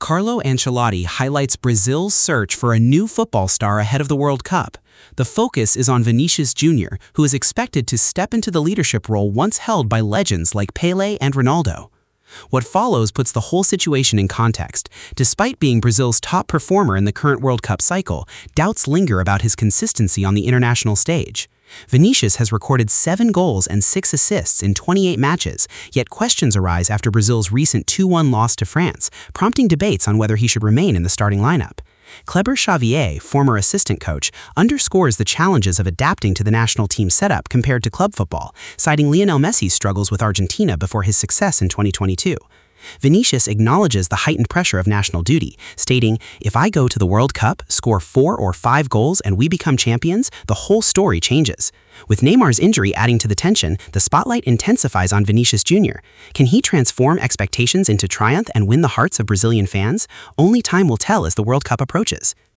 Carlo Ancelotti highlights Brazil's search for a new football star ahead of the World Cup. The focus is on Vinicius Jr., who is expected to step into the leadership role once held by legends like Pelé and Ronaldo. What follows puts the whole situation in context. Despite being Brazil's top performer in the current World Cup cycle, doubts linger about his consistency on the international stage. Vinicius has recorded 7 goals and 6 assists in 28 matches, yet questions arise after Brazil's recent 2-1 loss to France, prompting debates on whether he should remain in the starting lineup. Kleber Xavier, former assistant coach, underscores the challenges of adapting to the national team setup compared to club football, citing Lionel Messi's struggles with Argentina before his success in 2022. Vinicius acknowledges the heightened pressure of national duty, stating, "If I go to the World Cup, score 4 or 5 goals and we become champions, the whole story changes." With Neymar's injury adding to the tension, the spotlight intensifies on Vinicius Jr. Can he transform expectations into triumph and win the hearts of Brazilian fans? Only time will tell as the World Cup approaches.